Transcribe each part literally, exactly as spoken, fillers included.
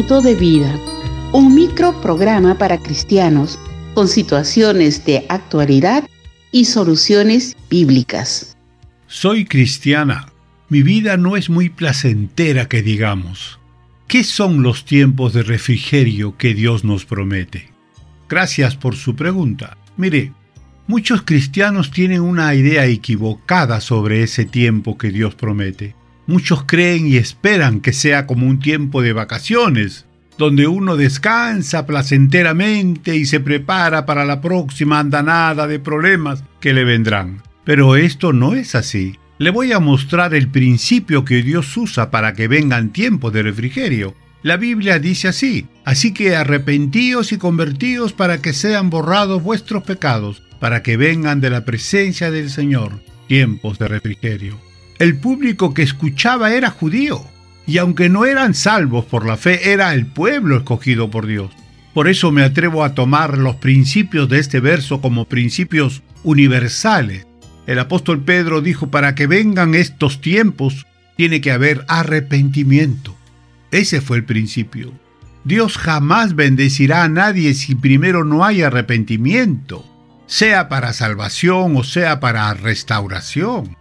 minuto de vida, un microprograma para cristianos con situaciones de actualidad y soluciones bíblicas. Soy cristiana. Mi vida no es muy placentera que digamos. ¿Qué son los tiempos de refrigerio que Dios nos promete? Gracias por su pregunta. Mire, muchos cristianos tienen una idea equivocada sobre ese tiempo que Dios promete. Muchos creen y esperan que sea como un tiempo de vacaciones, donde uno descansa placenteramente y se prepara para la próxima andanada de problemas que le vendrán. Pero esto no es así. Le voy a mostrar el principio que Dios usa para que vengan tiempos de refrigerio. La Biblia dice así: así que arrepentíos y convertíos para que sean borrados vuestros pecados, para que vengan de la presencia del Señor tiempos de refrigerio. El público que escuchaba era judío, y aunque no eran salvos por la fe, era el pueblo escogido por Dios. Por eso me atrevo a tomar los principios de este verso como principios universales. El apóstol Pedro dijo: para que vengan estos tiempos, tiene que haber arrepentimiento. Ese fue el principio. Dios jamás bendecirá a nadie si primero no hay arrepentimiento, sea para salvación o sea para restauración.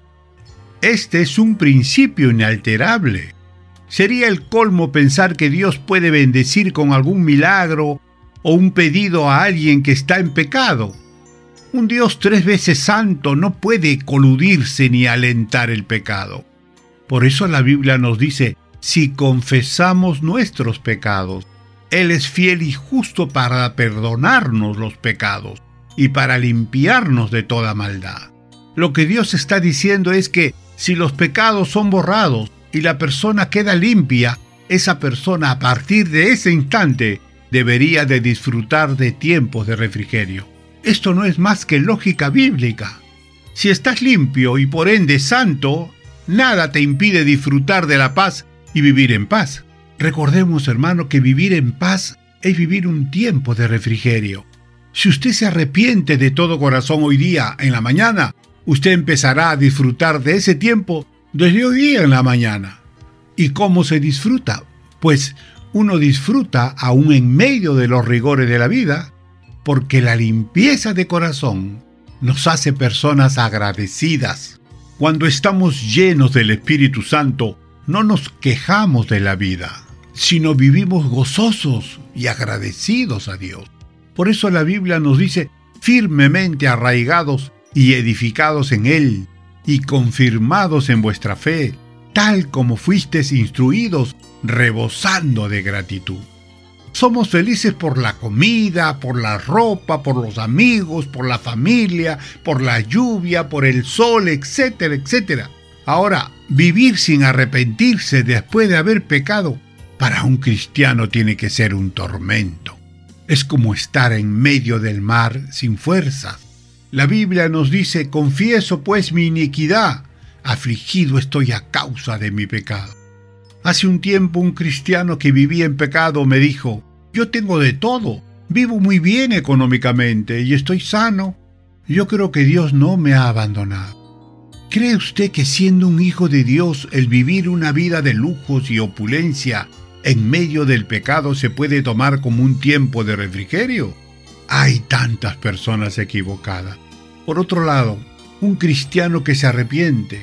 Este es un principio inalterable. Sería el colmo pensar que Dios puede bendecir con algún milagro o un pedido a alguien que está en pecado. Un Dios tres veces santo no puede coludirse ni alentar el pecado. Por eso la Biblia nos dice: si confesamos nuestros pecados, Él es fiel y justo para perdonarnos los pecados y para limpiarnos de toda maldad. Lo que Dios está diciendo es que si los pecados son borrados y la persona queda limpia, esa persona a partir de ese instante debería de disfrutar de tiempos de refrigerio. Esto no es más que lógica bíblica. Si estás limpio y por ende santo, nada te impide disfrutar de la paz y vivir en paz. Recordemos, hermano, que vivir en paz es vivir un tiempo de refrigerio. Si usted se arrepiente de todo corazón hoy día, en la mañana, usted empezará a disfrutar de ese tiempo desde hoy día en la mañana. ¿Y cómo se disfruta? Pues uno disfruta aún en medio de los rigores de la vida, porque la limpieza de corazón nos hace personas agradecidas. Cuando estamos llenos del Espíritu Santo, no nos quejamos de la vida, sino vivimos gozosos y agradecidos a Dios. Por eso la Biblia nos dice: firmemente arraigados y edificados en Él, y confirmados en vuestra fe, tal como fuisteis instruidos, rebosando de gratitud. Somos felices por la comida, por la ropa, por los amigos, por la familia, por la lluvia, por el sol, etcétera, etcétera. Ahora, vivir sin arrepentirse después de haber pecado, para un cristiano tiene que ser un tormento. Es como estar en medio del mar sin fuerzas. La Biblia nos dice: confieso pues mi iniquidad, afligido estoy a causa de mi pecado. Hace un tiempo un cristiano que vivía en pecado me dijo: yo tengo de todo, vivo muy bien económicamente y estoy sano. Yo creo que Dios no me ha abandonado. ¿Cree usted que siendo un hijo de Dios, el vivir una vida de lujos y opulencia en medio del pecado se puede tomar como un tiempo de refrigerio? Hay tantas personas equivocadas. Por otro lado, un cristiano que se arrepiente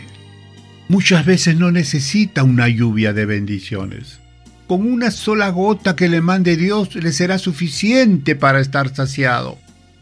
muchas veces no necesita una lluvia de bendiciones. Con una sola gota que le mande Dios le será suficiente para estar saciado.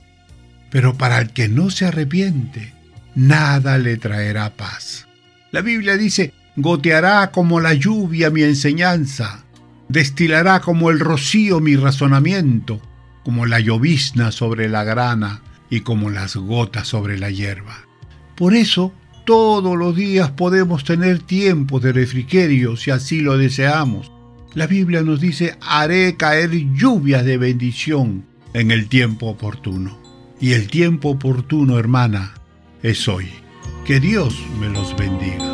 Pero para el que no se arrepiente, nada le traerá paz. La Biblia dice: goteará como la lluvia mi enseñanza, destilará como el rocío mi razonamiento, como la llovizna sobre la grana y como las gotas sobre la hierba. Por eso, todos los días podemos tener tiempos de refrigerio si así lo deseamos. La Biblia nos dice: haré caer lluvias de bendición en el tiempo oportuno. Y el tiempo oportuno, hermana, es hoy. Que Dios me los bendiga.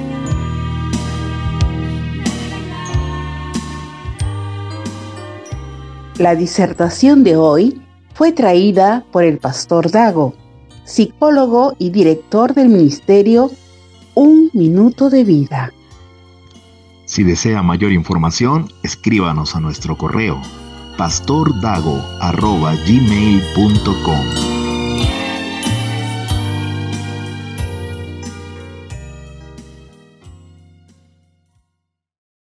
La disertación de hoy fue traída por el pastor Dago, psicólogo y director del ministerio Un Minuto de Vida. Si desea mayor información, escríbanos a nuestro correo pastordago arroba gmail punto com.